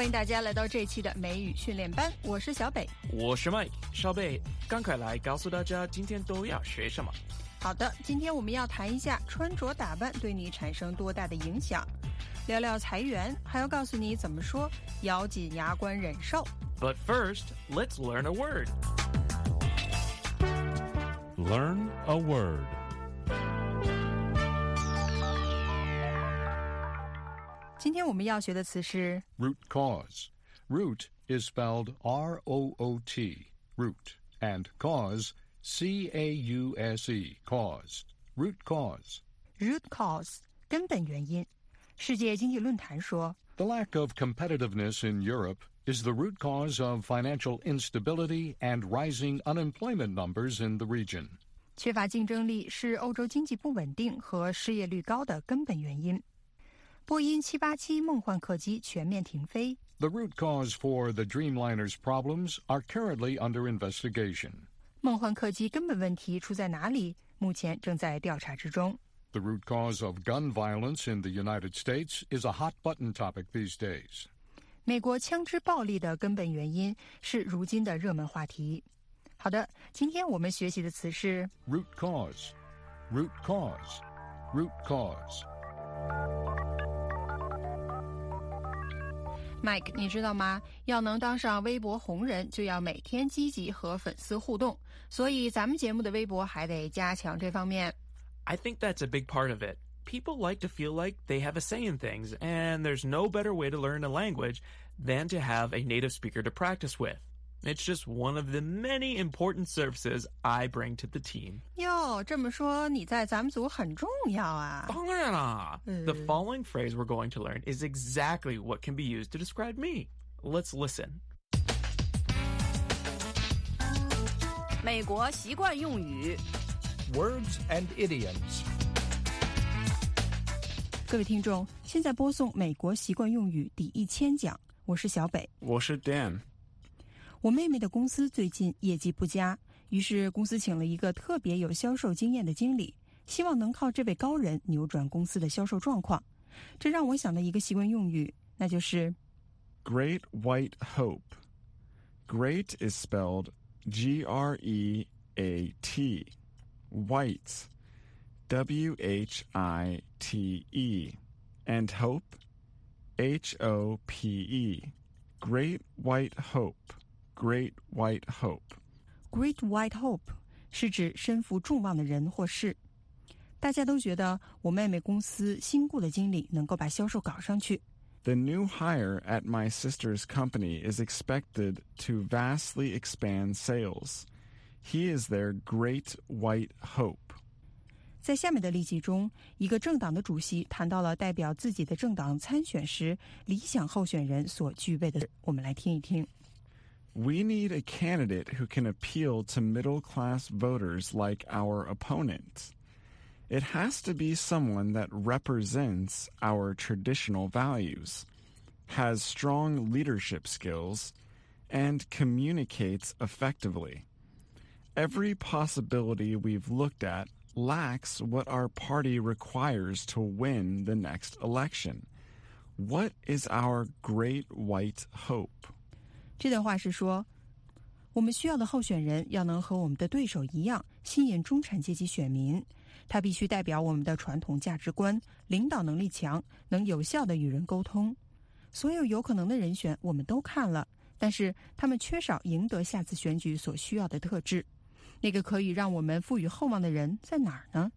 欢迎大家来到这期的美语训练班，我是小北， 我是 Mike。小北，赶快来告诉大家今天都要学什么。 好的，今天我们要谈一下穿着打扮对你产生多大的影响，聊聊裁员，还要告诉你怎么说咬紧牙关忍受。 But first, let's learn a word. Learn a word. 今天我们要学的词是 root cause. Root is spelled R-O-O-T, root, and cause, C-A-U-S-E, caused. Root cause. root cause, 根本原因。世界经济论坛说 The lack of competitiveness in Europe is the root cause of financial instability and rising unemployment numbers in the region. 缺乏竞争力是欧洲经济不稳定和失业率高的根本原因。波音787梦幻客机全面停飞。 The root cause for the Dreamliner's problems are currently under investigation. 梦幻客机根本问题出在哪里？目前正在调查之中。 The root cause of gun violence in the United States is a hot-button topic these days. 美国枪支暴力的根本原因是如今的热门话题。好的，今天我们学习的词是 root cause, root cause, root cause. Mike， 你知道吗？要能当上微博红人，就要每天积极和粉丝互动，所以咱们节目的微博还得加强这方面。 I think that's a big part of it. People like to feel like they have a say in things, and there's no better way to learn a language than to have a native speaker to practice with. It's just one of the many important services I bring to the team. 哟，这么说你在咱们组很重要啊。 当然啦。The following phrase we're going to learn is exactly what can be used to describe me. Let's listen. 美国习惯用语 Words and idioms. 各位听众，现在播送美国习惯用语第1000讲，我是小北， 我是 Dan。 我妹妹的公司最近业绩不佳，于是公司请了一个特别有销售经验的经理，希望能靠这位高人扭转公司的销售状况。这让我想到一个习惯用语，那就是 Great White Hope. Great is spelled G-R-E-A-T. White, W-H-I-T-E. And hope, H-O-P-E. Great White Hope.Great White Hope. Great White Hope 是指身负众望的人或事。大家都觉得我妹妹公司新雇的经理能够把销售搞上去。 The new hire at my sister's company is expected to vastly expand sales. He is their great white hope. 在下面的例句中，一个政党的主席谈到了代表自己的政党参选时理想候选人所具备的，我们来听一听。 We need a candidate who can appeal to middle-class voters like our opponent. It has to be someone that represents our traditional values, has strong leadership skills, and communicates effectively. Every possibility we've looked at lacks what our party requires to win the next election. What is our great white hope? 这段话是说，我们需要的候选人要能和我们的对手一样吸引中产阶级选民，他必须代表我们的传统价值观，领导能力强，能有效地与人沟通。所有有可能的人选我们都看了，但是他们缺少赢得下次选举所需要的特质。那个可以让我们赋予厚望的人在哪儿呢？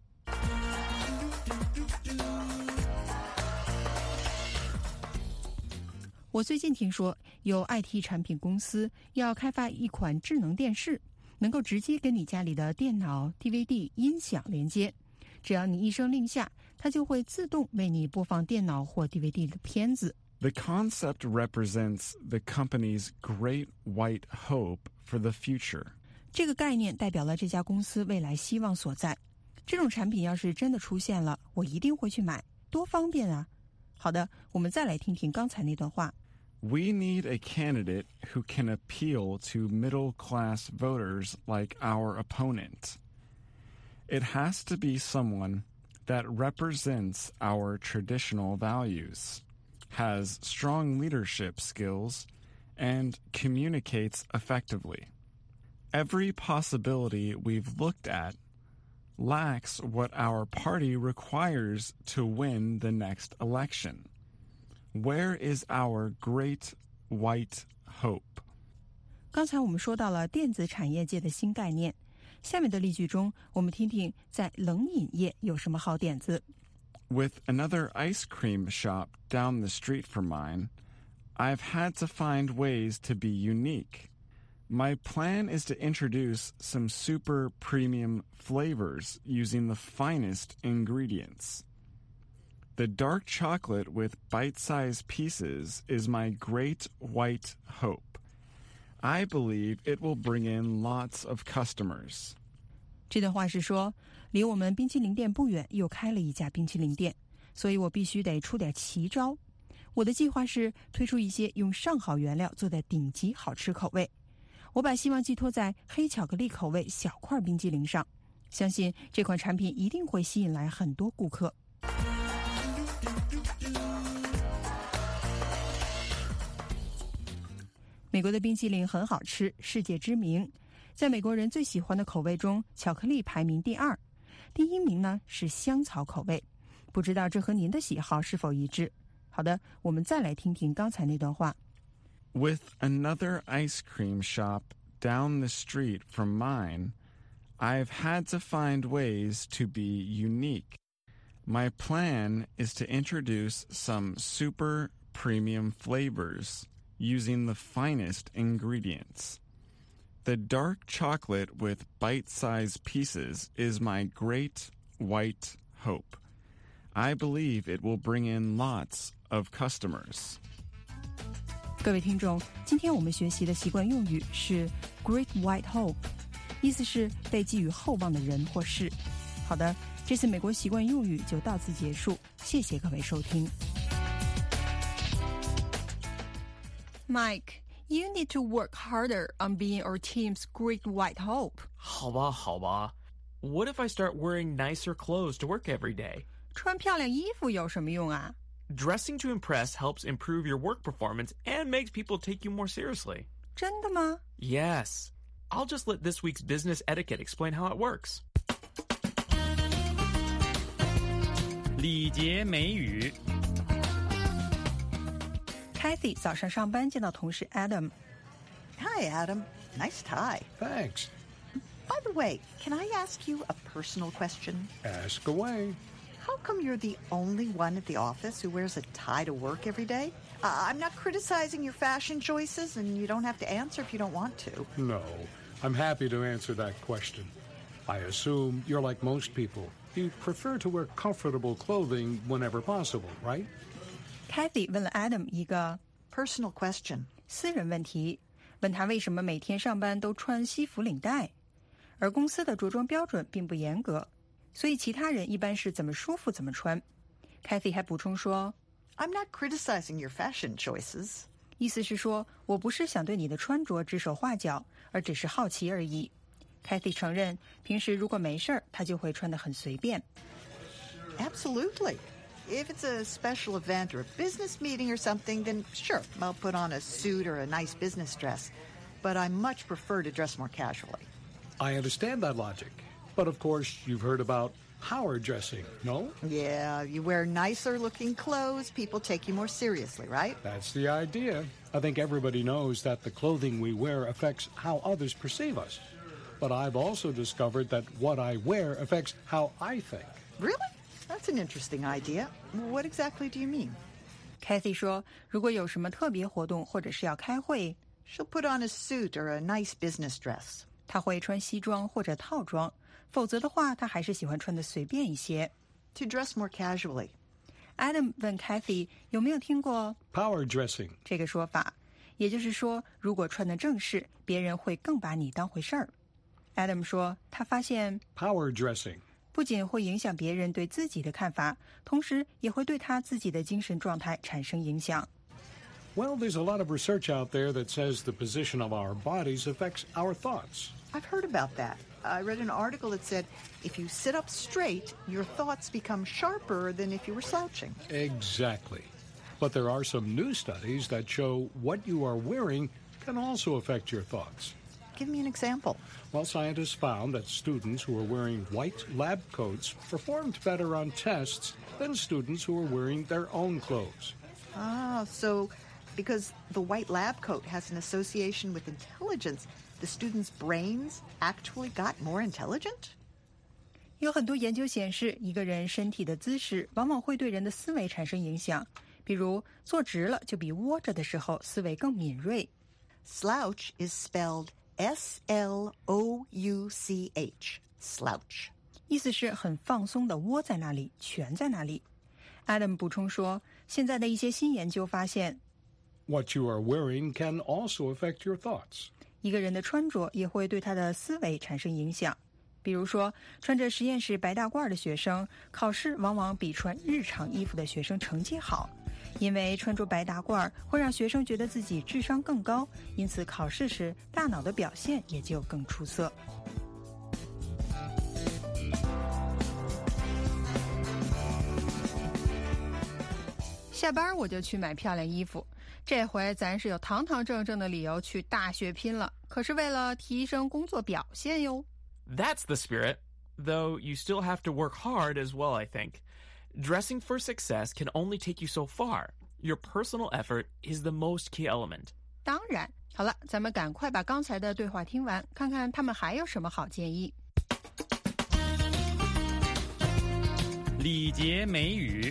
我最近听说有 IT 产品公司要开发一款智能电视，能够直接跟你家里的电脑、DVD、音响连接。只要你一声令下，它就会自动为你播放电脑或 DVD 的片子。 The concept represents the company's great white hope for the future. 这个概念代表了这家公司未来希望所在。这种产品要是真的出现了，我一定会去买，多方便啊！好的，我们再来听听刚才那段话。 We need a candidate who can appeal to middle-class voters like our opponent. It has to be someone that represents our traditional values, has strong leadership skills, and communicates effectively. Every possibility we've looked at lacks what our party requires to win the next election. Where is our great white hope? 刚才我们说到了电子产业界的新概念，下面的例句中，我们听听在冷饮业有什么好点子。 With another ice cream shop down the street from mine, I've had to find ways to be unique. My plan is to introduce some super premium flavors using the finest ingredients. The dark chocolate with bite-sized pieces is my great white hope. I believe it will bring in lots of customers. 这段话是说，离我们冰淇淋店不远又开了一家冰淇淋店，所以我必须得出点奇招。我的计划是推出一些用上好原料做的顶级好吃口味。我把希望寄托在黑巧克力口味小块冰激凌上，相信这款产品一定会吸引来很多顾客。美国的冰淇淋很好吃，世界知名。在美国人最喜欢的口味中，巧克力排名第2，第1名呢是香草口味。不知道这和您的喜好是否一致？好的，我们再来听听刚才那段话。 With another ice cream shop down the street from mine, I've had to find ways to be unique. My plan is to introduce some super premium flavors using the finest ingredients. The dark chocolate with bite-sized pieces is my great white hope. I believe it will bring in lots of customers. 各位听众，今天我们学习的习惯用语是 Great White Hope， 意思是被寄予厚望的人或事。好的，这次美国习惯用语就到此结束，谢谢各位收听。Mike, you need to work harder on being our team's Great White Hope. 好吧，好吧。What if I start wearing nicer clothes to work every day? 穿漂亮衣服有什么用啊？ Dressing to impress helps improve your work performance and makes people take you more seriously. 真的吗？ Yes. I'll just let this week's business etiquette explain how it works. 礼节美语。 Kathy 早上上班见到同事 Adam。 Hi, Adam. Nice tie. Thanks. By the way, can I ask you a personal question? Ask away. How come you're the only one at the office who wears a tie to work every day? I'm not criticizing your fashion choices, and you don't have to answer if you don't want to. No, I'm happy to answer that question. I assume you're like most people. You prefer to wear comfortable clothing whenever possible, right? Kathy 问了 Adam 一个 Personal question. 私人问题，问他为什么每天上班都穿西服领带，而公司的着装标准并不严格，所以其他人一般是怎么舒服怎么穿。Kathy 还补充说 I'm not criticizing your fashion choices. 意思是说我不是想对你的穿着指手画脚，而只是好奇而已。Kathy 承认平时如果没事儿，她就会穿得很随便。 Absolutely. If it's a special event or a business meeting or something, then sure, I'll put on a suit or a nice business dress. But I much prefer to dress more casually. I understand that logic. But of course, you've heard about Howard dressing, no? Yeah, you wear nicer looking clothes, people take you more seriously, right? That's the idea. I think everybody knows that the clothing we wear affects how others perceive us. But I've also discovered that what I wear affects how I think. Really? That's an interesting idea. What exactly do you mean? Kathy 说如果有什么特别活动或者是要开会， She'll put on a suit or a nice business dress. 她会穿西装或者套装，否则的话她还是喜欢穿得随便一些。 To dress more casually. Adam 问 Kathy 有没有听过 Power dressing. 这个说法，也就是说如果穿得正式，别人会更把你当回事儿。Adam 说他发现 Power dressing. 不仅会影响别人对自己的看法，同时也会对他自己的精神状态产生影响。 Well, there's a lot of research out there that says the position of our bodies affects our thoughts. I've heard about that. I read an article that said if you sit up straight, your thoughts become sharper than if you were slouching. Exactly. But there are some new studies that show what you are wearing can also affect your thoughts. Give me an example. Well, scientists found that students who are wearing white lab coats performed better on tests than students who are wearing their own clothes. Ah, so because the white lab coat has an association with intelligence, the students' brains actually got more intelligent? 有很多研究显示，一个人身体的姿势往往会对人的思维产生影响。比如，坐直了就比窝着的时候思维更敏锐。 Slouch is spelled S-L-O-U-C-H, slouch. 意思是很放松的窝在那里，蜷在那里。Adam 补充说，现在的一些新研究发现， What you are wearing can also affect your thoughts. 一个人的穿着也会对他的思维产生影响。比如说，穿着实验室白大褂的学生，考试往往比穿日常衣服的学生成绩好。因为穿着白大褂会让学生觉得自己智商更高，因此考试时大脑的表现也就更出色。下班我就去买漂亮衣服，这回咱是有堂堂正正的理由去大血拼了，可是为了提升工作表现哟。 That's the spirit, though you still have to work hard as well, I think. Dressing for success can only take you so far. Your personal effort is the most key element. 当然，好了，咱们赶快把刚才的对话听完，看看他们还有什么好建议。 礼节美语。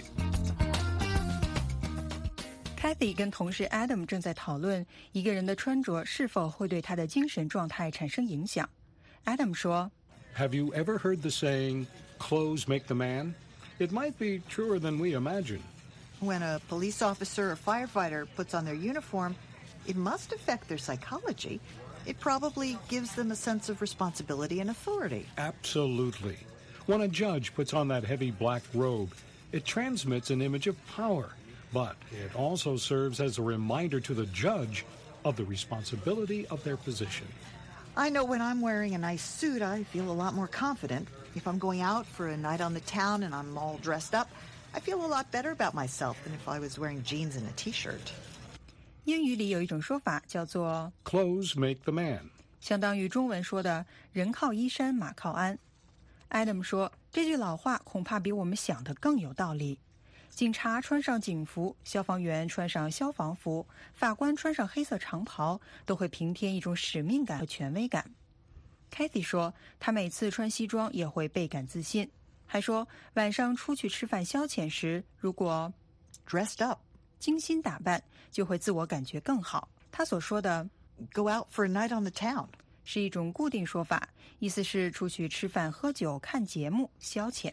Kathy 跟同事 Adam 正在讨论一个人的穿着是否会对他的精神状态产生影响。Adam 说 Have you ever heard the saying, clothes make the man? It might be truer than we imagine. When a police officer or firefighter puts on their uniform, it must affect their psychology. It probably gives them a sense of responsibility and authority. Absolutely. When a judge puts on that heavy black robe, it transmits an image of power, but it also serves as a reminder to the judge of the responsibility of their position. I know when I'm wearing a nice suit, I feel a lot more confident. If I'm going out for a night on the town and I'm all dressed up, I feel a lot better about myself than if I was wearing jeans and a t-shirt. 英语里有一种说法叫做 Clothes make the man. 相当于中文说的人靠衣衫马靠鞍。Adam 说，这句老话恐怕比我们想的更有道理。警察穿上警服，消防员穿上消防服，法官穿上黑色长袍，都会平添一种使命感和权威感。Kathy 说，她每次穿西装也会倍感自信，还说晚上出去吃饭消遣时，如果 dressed up 精心打扮，就会自我感觉更好。她所说的 go out for a night on the town 是一种固定说法，意思是出去吃饭、喝酒、看节目、消遣。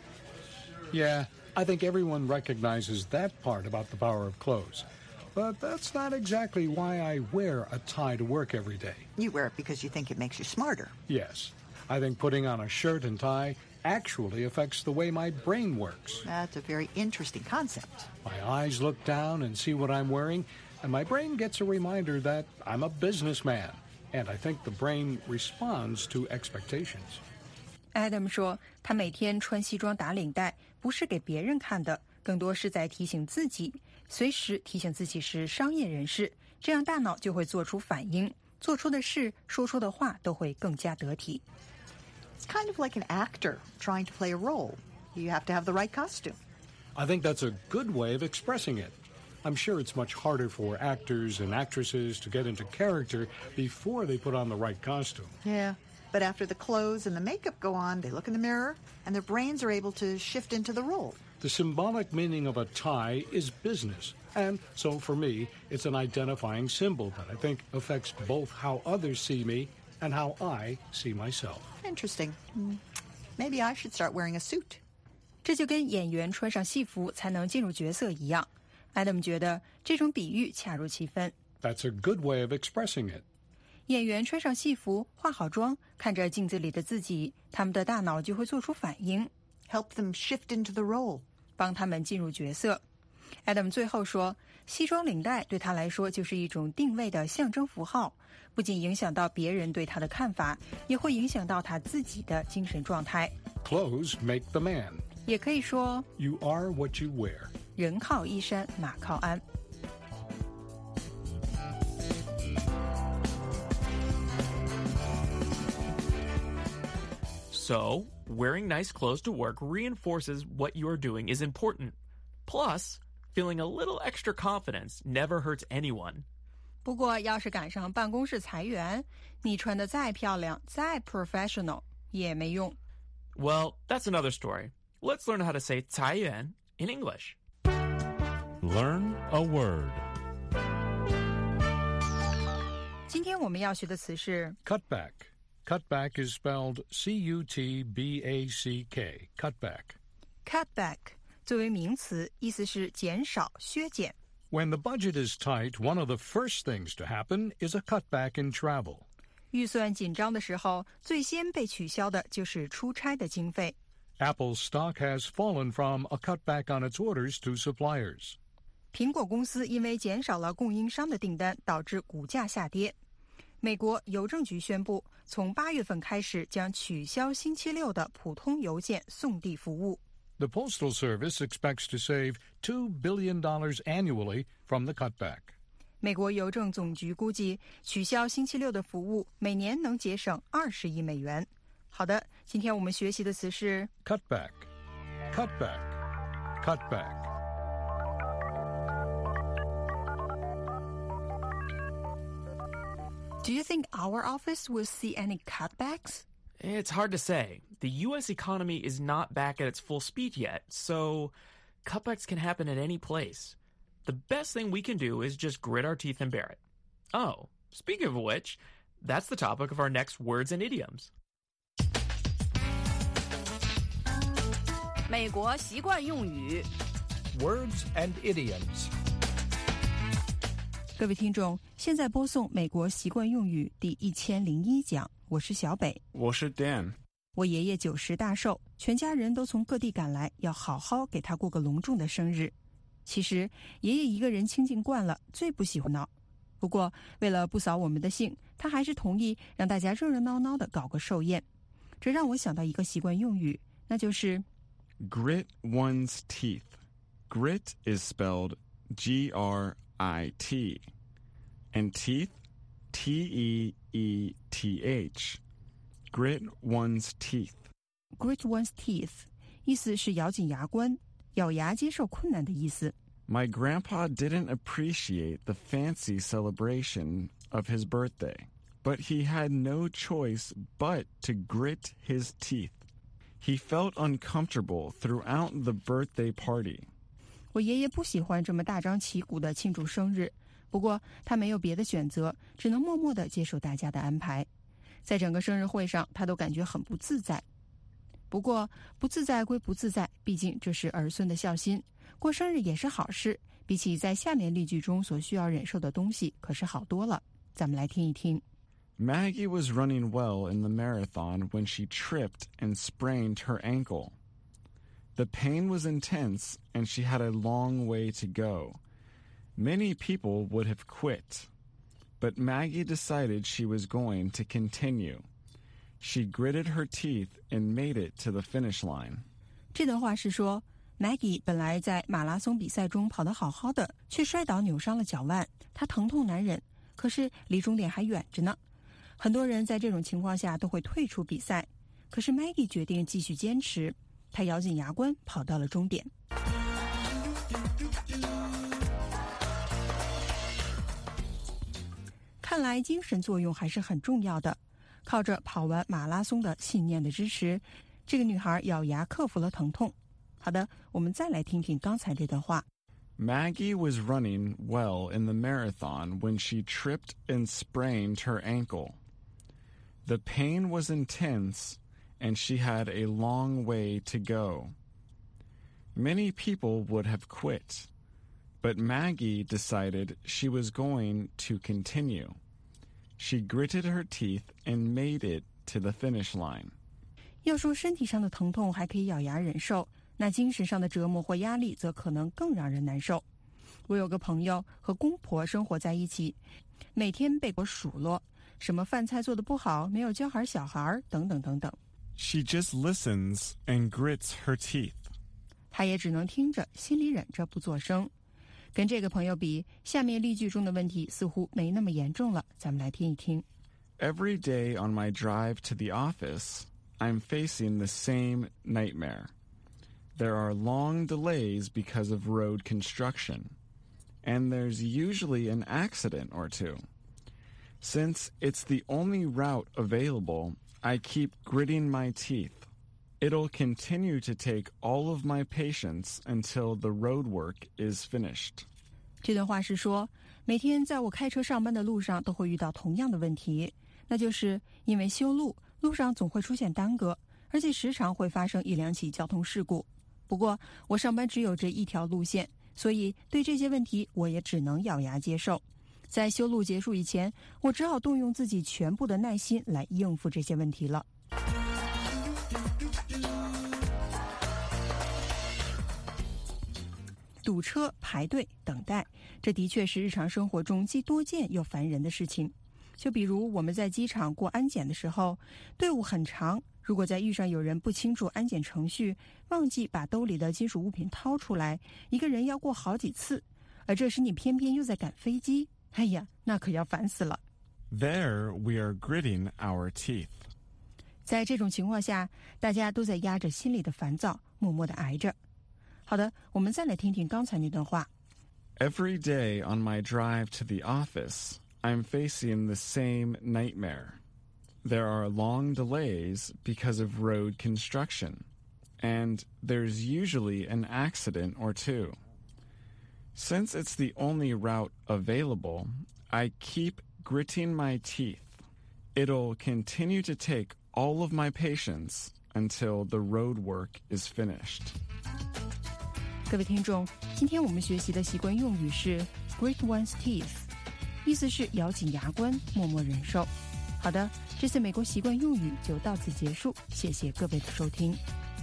Yeah, I think everyone recognizes that part about the power of clothes. But that's not exactly why I wear a tie to work every day. You wear it because you think it makes you smarter. Yes, I think putting on a shirt and tie actually affects the way my brain works. That's a very interesting concept. My eyes look down and see what I'm wearing, and my brain gets a reminder that I'm a businessman. And I think the brain responds to expectations. Adam 说，他每天穿西装打领带，不是给别人看的，更多是在提醒自己，随时提醒自己是商业人士，这样大脑就会做出反应，做出的事、说出的话都会更加得体。 It's kind of like an actor trying to play a role. You have to have the right costume. I think that's a good way of expressing it. I'm sure it's much harder for actors and actresses to get into character before they put on the right costume. Yeah, but after the clothes and the makeup go on, they look in the mirror, and their brains are able to shift into the role. The symbolic meaning of a tie is business, and so for me, it's an identifying symbol that I think affects both how others see me and how I see myself. Interesting. Maybe I should start wearing a suit. 这就跟演员穿上戏服才能进入角色一样。Adam 觉得这种比喻恰如其分。 That's a good way of expressing it. 演员穿上戏服，化好妆，看着镜子里的自己，他们的大脑就会做出反应 Help them shift into the role. 帮他们进入角色。Adam 最后说，西装领带对他来说就是一种定位的象征符号，不仅影响到别人对他的看法，也会影响到他自己的精神状态。 Clothes make the man. 也可以说 You are what you wear. 人靠衣衫，马靠鞍。 So, wearing nice clothes to work reinforces what you are doing is important. Plus, feeling a little extra confidence never hurts anyone. 不过，要是赶上办公室裁员，你穿得再漂亮、再 professional 也没用。 Well, that's another story. Let's learn how to say 裁员 in English. Learn a word. 今天我们要学的词是 Cutback.Cutback is spelled C-U-T-B-A-C-K. Cutback. cutback 作为名词，意思是减少、削减。 When the budget is tight, one of the first things to happen is a cutback in travel. 预算紧张的时候，最先被取消的就是出差的经费。 Apple's stock has fallen from a cutback on its orders to suppliers. 苹果公司因为减少了供应商的订单，导致股价下跌。美国邮政局宣布，从8月份开始将取消星期六的普通邮件送递服务。 The Postal Service expects to save $2 billion annually from the cutback. 美国邮政总局估计，取消星期六的服务每年能节省20亿美元。好的，今天我们学习的词是 Cutback. Cutback. Cutback. Do you think our office will see any cutbacks? It's hard to say. The U.S. economy is not back at its full speed yet, so cutbacks can happen at any place. The best thing we can do is just grit our teeth and bear it. Oh, speaking of which, that's the topic of our next Words and Idioms. 美国习惯用语 Words and Idioms. 各位听众，现在播送美国习惯用语第1001讲，我是小北， 我是 Dan。 我爷爷90大寿，全家人都从各地赶来，要好好给他过个隆重的生日。其实爷爷一个人清静惯了，最不喜欢闹。不过为了不扫我们的兴，他还是同意让大家热热闹闹的搞个寿宴。这让我想到一个习惯用语，那就是 Grit one's teeth. Grit is spelled G-R-I-T. And teeth, T-E-E-T-H. Grit one's teeth. Grit one's teeth 意思是咬紧牙关，咬牙接受困难的意思。 My grandpa didn't appreciate the fancy celebration of his birthday, but he had no choice but to grit his teeth. He felt uncomfortable throughout the birthday party. 我爷爷不喜欢这么大张旗鼓的庆祝生日，不过他没有别的选择，只能默默地接受大家的安排。在整个生日会上，他都感觉很不自在。不过不自在归不自在，毕竟这是儿孙的孝心，过生日也是好事，比起在下面例句中所需要忍受的东西可是好多了。咱们来听一听。 Maggie was running well in the marathon when she tripped and sprained her ankle. The pain was intense and she had a long way to go. Many people would have quit, but Maggie decided she was going to continue. She gritted her teeth and made it to the finish line. 这段话是说 Maggie 本来在马拉松比赛中跑得好好的，却摔倒扭伤了脚腕，她疼痛难忍，可是离终点还远着呢。很多人在这种情况下都会退出比赛，可是 Maggie 决定继续坚持，她咬紧牙关跑到了终点。看来精神作用还是很重要的。靠着跑完马拉松的信念的支持，这个女孩咬牙克服了疼痛。好的，我们再来听听刚才这段话。 Maggie was running well in the marathon when she tripped and sprained her ankle. The pain was intense, and she had a long way to go. Many people would have quit, but Maggie decided she was going to continue. She gritted her teeth and made it to the finish line. 要说身体上的疼痛还可以咬牙忍受，那精神上的折磨或压力则可能更让人难受。我有个朋友和公婆生活在一起，每天被我数落，什么饭菜做得不好，没有教好小孩等等等等。 She just listens and grits her teeth. 他也只能听着，心里忍着不作声。跟这个朋友比，下面例句中的问题似乎没那么严重了，咱们来听一听。 Every day on my drive to the office, I'm facing the same nightmare. There are long delays because of road construction, and there's usually an accident or two. Since it's the only route available, I keep gritting my teeth. It'll continue to take all of my patience until the road work is finished. 这段话是说，每天在我开车上班的路上都会遇到同样的问题，那就是因为修路，路上总会出现耽搁，而且时常会发生一两起交通事故。不过我上班只有这一条路线，所以对这些问题我也只能咬牙接受。在修路结束以前，我只好动用自己全部的耐心来应付这些问题了。堵车、排队、等待，这的确是日常生活中既多见又烦人的事情。就比如我们在机场过安检的时候，队伍很长，如果再遇上有人不清楚安检程序，忘记把兜里的金属物品掏出来，一个人要过好几次，而这时你偏偏又在赶飞机，哎呀，那可要烦死了。 There we are gritting our teeth. 在这种情况下，大家都在压着心里的烦躁，默默地挨着。好的，我们再来听听刚才那段话。 Every day on my drive to the office, I'm facing the same nightmare. There are long delays because of road construction, and there's usually an accident or two. Since it's the only route available, I keep gritting my teeth. It'll continue to take all of my patience until the road work is finished. 各位听众，今天我们学习的习惯用语是 grit one's teeth， 意思是咬紧牙关，默默忍受。好的，这次美国习惯用语就到此结束，谢谢各位的收听。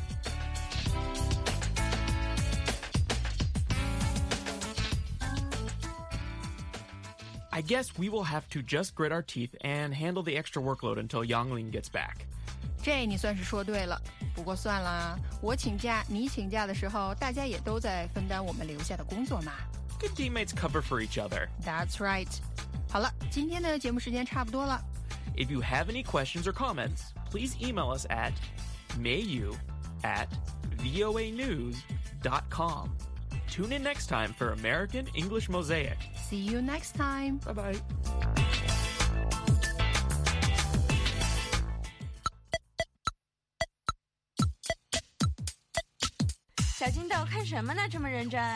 I guess we will have to just grit our teeth and handle the extra workload until Yangling gets back. 这你算是说对了，不过算了，我请假，你请假的时候，大家也都在分担我们留下的工作嘛。 Good teammates cover for each other. That's right. 好了，今天的节目时间差不多了。 If you have any questions or comments, please email us at mayu@voanews.com. Tune in next time for American English Mosaic. See you next time. Bye-bye. 小金豆看什么呢？这么认真？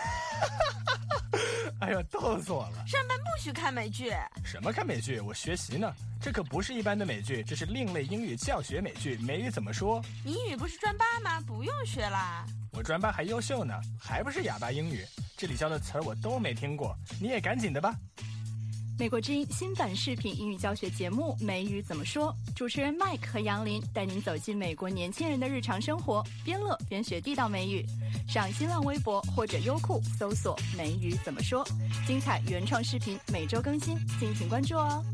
哎呦，逗死我了！ 上班不许看美剧。 什么看美剧？我学习呢。这可不是一般的美剧，这是另类英语教学美剧。美语怎么说？ 你英语不是专八吗？不用学啦。 我专八还优秀呢，还不是哑巴英语。这里教的词儿我都没听过，你也赶紧的吧。 美国之音新版视频英语教学节目《美语怎么说》，主持人 Mike 和杨林带您走进美国年轻人的日常生活，边乐边学地道美语。上新浪微博或者优酷搜索“美语怎么说”，精彩原创视频每周更新，敬请关注哦。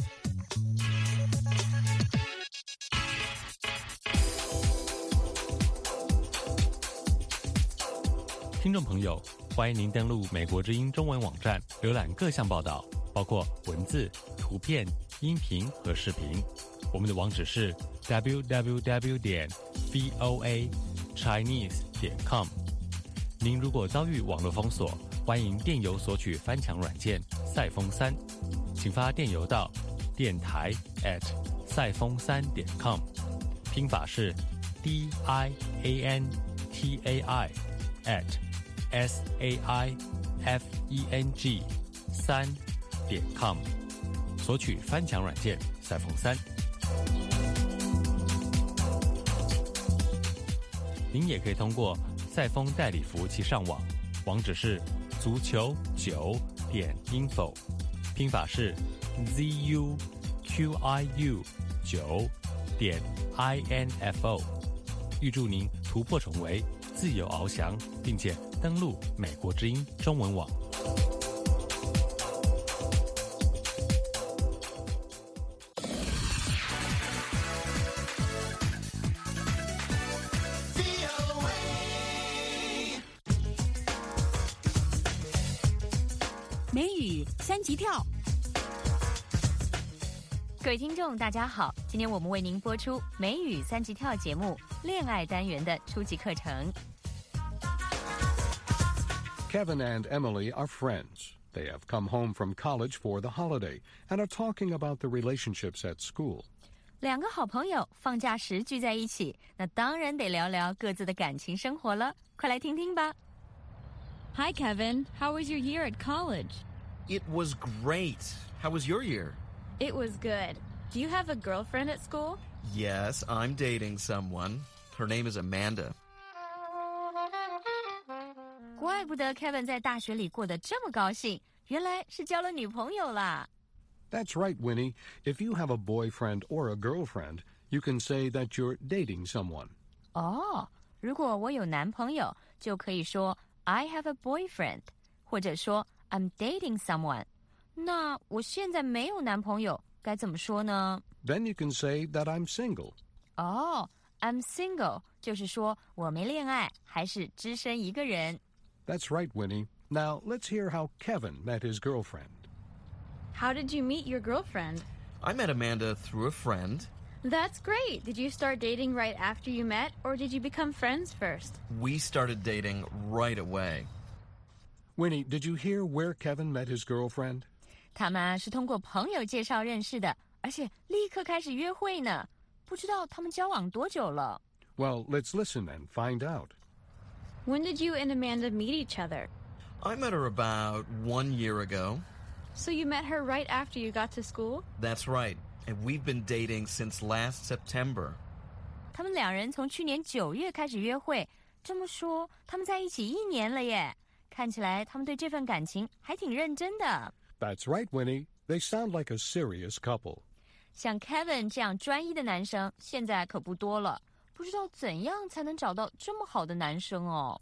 听众朋友，欢迎您登录美国之音中文网站，浏览各项报道，包括文字、图片、音频和视频。我们的网址是 www.voachinese.com。您如果遭遇网络封锁，欢迎电邮索取翻墙软件赛风3，请发电邮到电台@赛风3.com，拼法是 DIANTAIFENG3.com， 索取翻墙软件赛风3。您也可以通过赛风代理服务器上网，网址是足球9.info， 拼法是 ZUQIU9.info。预祝您突破重围，自由翱翔，并且登陆美国之音中文网。 美语三级跳。 各位听众大家好，今天我们为您播出美语三级跳节目恋爱单元的初级课程。 Kevin and Emily are friends. They have come home from college for the holiday and are talking about the relationships at school. 两个好朋友放假时聚在一起，那当然得聊聊各自的感情生活了。快来听听吧。 Hi, Kevin. How was your year at college? It was great. How was your year? It was good. Do you have a girlfriend at school? Yes, I'm dating someone. Her name is Amanda. 怪不得 Kevin 在大学里过得这么高兴，原来是交了女朋友啦。 That's right, Winnie. If you have a boyfriend or a girlfriend, you can say that you're dating someone. 哦，如果我有男朋友，就可以说 I have a boyfriend， 或者说 I'm dating someone。那我现在没有男朋友，该怎么说呢？ Then you can say that I'm single. 哦 ，I'm single， 就是说我没恋爱，还是只身一个人。 That's right, Winnie. Now let's hear how Kevin met his girlfriend. How did you meet your girlfriend? I met Amanda through a friend. That's great. Did you start dating right after you met, or did you become friends first? We started dating right away. Winnie, did you hear where Kevin met his girlfriend? 他们是通过朋友介绍认识的，而且立刻开始约会呢。不知道他们交往多久了。 Well, let's listen and find out. When did you and Amanda meet each other? I met her about 1 year ago. So you met her right after you got to school? That's right. And we've been dating since last September. 他们两人从去年9月开始约会，这么说，他们在一起1年了耶。看起来他们对这份感情还挺认真的。 That's right, Winnie. They sound like a serious couple. 像 Kevin 这样专一的男生，现在可不多了。不知道怎样才能找到这么好的男生哦。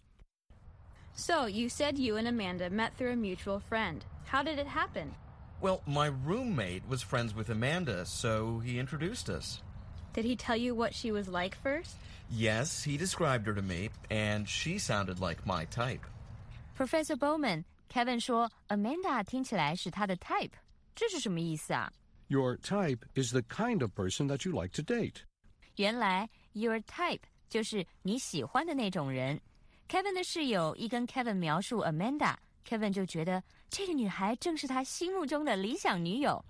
So you said you and Amanda met through a mutual friend. How did it happen? Well, my roommate was friends with Amanda, so he introduced us. Did he tell you what she was like first? Yes, he described her to me, and she sounded like my type. Professor Bowman, Kevin 说 Amanda 听起来是他的 type， 这是什么意思啊？ Your type is the kind of person that you like to date. 原来 your type 就是你喜欢的那种人。Kevin 的室友一跟 Kevin 描述 Amanda，Kevin 就觉得这个女孩正是他心目中的理想女友。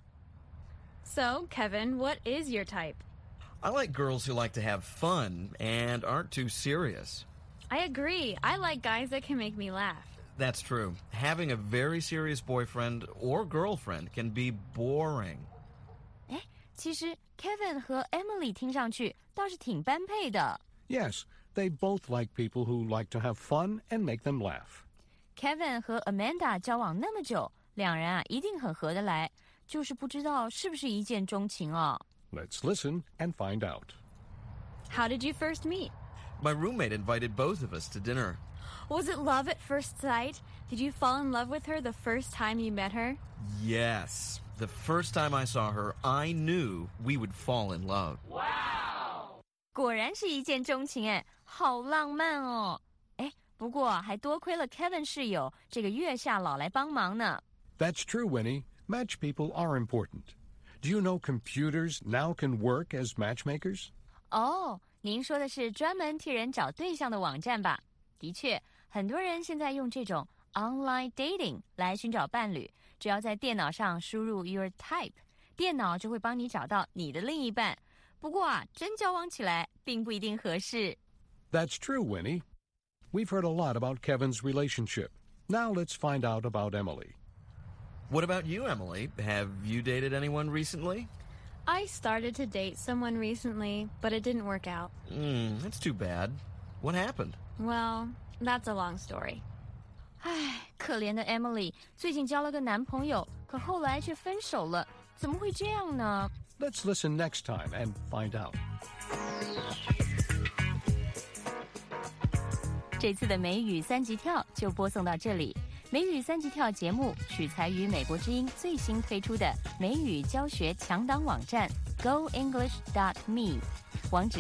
So, Kevin, what is your type? I like girls who like to have fun and aren't too serious. I agree. I like guys that can make me laugh. That's true. Having a very serious boyfriend or girlfriend can be boring. 哎，其实 Kevin 和 Emily 听上去倒是挺般配的。 Yes, they both like people who like to have fun and make them laugh. Kevin 和 Amanda 交往那么久，两人啊一定很合得来，就是不知道是不是一见钟情啊。 Let's listen and find out. How did you first meet? My roommate invited both of us to dinner. Was it love at first sight? Did you fall in love with her the first time you met her? Yes. The first time I saw her, I knew we would fall in love. Wow! 果然是一见钟情哎，好浪漫哦。哎，不过还多亏了 Kevin 室友这个月下老来帮忙呢。 That's true, Winnie. Match people are important. Do you know computers now can work as matchmakers? 哦，您说的是专门替人找对象的网站吧？的确，很多人现在用这种 online dating 来寻找伴侣，只要在电脑上输入 your type， 电脑就会帮你找到你的另一半。不过啊，真交往起来并不一定合适。 That's true, Winnie. We've heard a lot about Kevin's relationship. Now let's find out about Emily. What about you, Emily? Have you dated anyone recently? I started to date someone recently, but it didn't work out. That's too bad. What happened? Well, that's a long story. 唉，可怜的 Emily 最近交了个男朋友，可后来却分手了，怎么会这样呢？ Let's listen next time and find out. 这次的美语三级跳就播送到这里。美语三级跳节目取材于美国之音最新推出的美语教学强档网站 GoEnglish.me， 网址